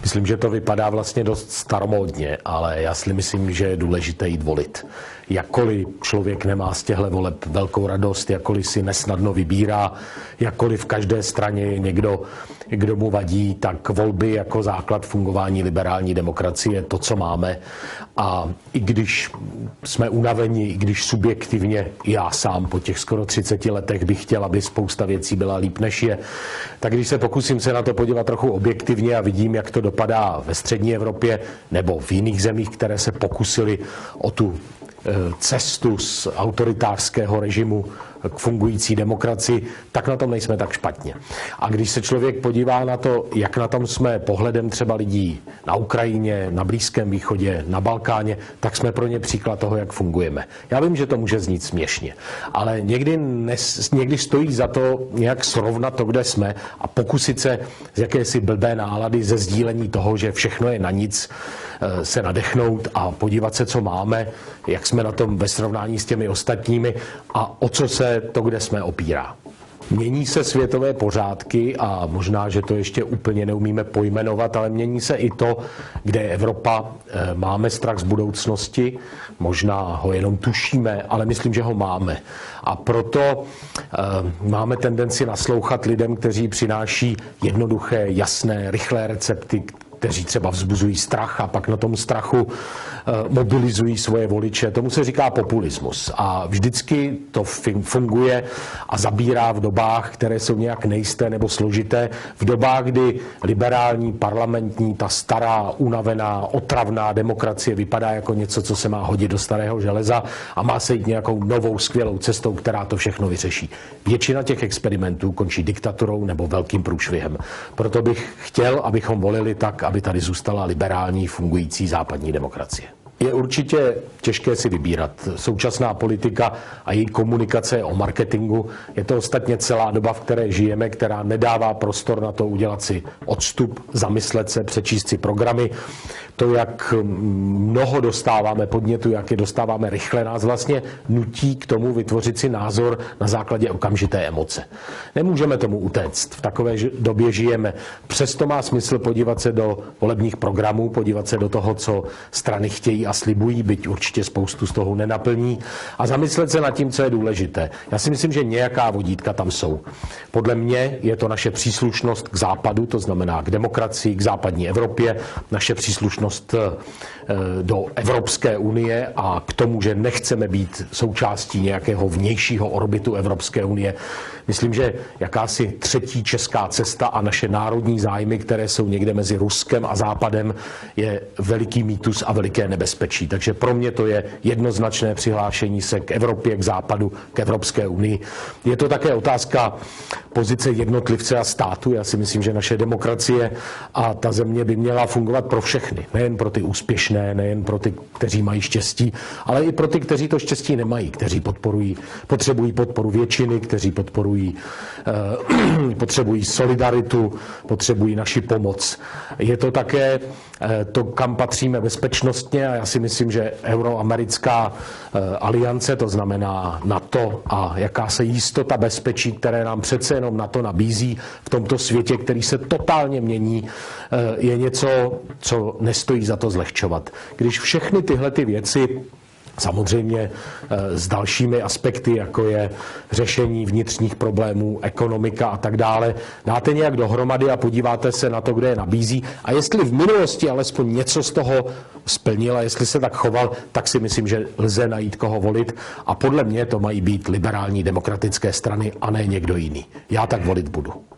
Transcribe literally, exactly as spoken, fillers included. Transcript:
Myslím, že to vypadá vlastně dost staromódně, ale já si myslím, že je důležité jít volit. Jakkoliv člověk nemá z těchto voleb velkou radost, jakkoliv si nesnadno vybírá, jakkoliv v každé straně je někdo, kdo mu vadí, tak volby jako základ fungování liberální demokracie je to, co máme. A i když jsme unaveni, i když subjektivně já sám po těch skoro třiceti letech bych chtěl, aby spousta věcí byla líp než je, tak když se pokusím se na to podívat trochu objektivně a vidím, jak to dopadá ve střední Evropě nebo v jiných zemích, které se pokusili o tu cestu z autoritářského režimu k fungující demokracii, tak na tom nejsme tak špatně. A když se člověk podívá na to, jak na tom jsme pohledem třeba lidí na Ukrajině, na Blízkém východě, na Balkáně, tak jsme pro ně příklad toho, jak fungujeme. Já vím, že to může znít směšně, ale někdy, nes, někdy stojí za to nějak srovnat to, kde jsme a pokusit se z jakési blbé nálady ze sdílení toho, že všechno je na nic, se nadechnout a podívat se, co máme, jak jsme na tom ve srovnání s těmi ostatními a o co se to, kde jsme, opírá. Mění se světové pořádky a možná, že to ještě úplně neumíme pojmenovat, ale mění se i to, kde je Evropa. Máme strach z budoucnosti, možná ho jenom tušíme, ale myslím, že ho máme. A proto máme tendenci naslouchat lidem, kteří přináší jednoduché, jasné, rychlé recepty, kteří třeba vzbuzují strach a pak na tom strachu mobilizují svoje voliče. Tomu se říká populismus. A vždycky to funguje a zabírá v dobách, které jsou nějak nejisté nebo složité. V dobách, kdy liberální, parlamentní, ta stará, unavená, otravná demokracie vypadá jako něco, co se má hodit do starého železa a má se jít nějakou novou, skvělou cestou, která to všechno vyřeší. Většina těch experimentů končí diktaturou nebo velkým průšvihem. Proto bych chtěl, abychom volili tak, aby tady zůstala liberální, fungující západní demokracie. Je určitě těžké si vybírat. Současná politika a její komunikace o marketingu je to ostatně celá doba, v které žijeme, která nedává prostor na to udělat si odstup, zamyslet se, přečíst si programy. To, jak mnoho dostáváme podnětu, jak je dostáváme rychle, nás vlastně nutí k tomu vytvořit si názor na základě okamžité emoce. Nemůžeme tomu utéct. V takové době žijeme. Přesto má smysl podívat se do volebních programů, podívat se do toho, co strany chtějí a slibují, byť určitě spoustu z toho nenaplní, a zamyslet se nad tím, co je důležité. Já si myslím, že nějaká vodítka tam jsou. Podle mě je to naše příslušnost k západu, to znamená k demokracii, k západní Evropě, naše příslušnost do Evropské unie a k tomu, že nechceme být součástí nějakého vnějšího orbitu Evropské unie. Myslím, že jakási třetí česká cesta a naše národní zájmy, které jsou někde mezi Ruskem a Západem, je veliký mýtus a veliké nebezpečí. Takže pro mě to je jednoznačné přihlášení se k Evropě, k Západu, k Evropské unii. Je to také otázka pozice jednotlivce a státu. Já si myslím, že naše demokracie a ta země by měla fungovat pro všechny. Nejen pro ty úspěšné, nejen pro ty, kteří mají štěstí, ale i pro ty, kteří to štěstí nemají, kteří podporují, potřebují podporu většiny, kteří podporují, eh, potřebují solidaritu, potřebují naši pomoc. Je to také eh, to, kam patříme bezpečnostně, a já si myslím, že euroamerická eh, aliance, to znamená NATO a jakási jistota bezpečí, které nám přece jenom NATO nabízí v tomto světě, který se totálně mění, eh, je něco, co nestojí za to zlehčovat. Když všechny tyhle ty věci, samozřejmě s dalšími aspekty, jako je řešení vnitřních problémů, ekonomika a tak dále, dáte nějak dohromady a podíváte se na to, kde je nabízí. A jestli v minulosti alespoň něco z toho splnil a jestli se tak choval, tak si myslím, že lze najít koho volit. A podle mě to mají být liberální demokratické strany a ne někdo jiný. Já tak volit budu.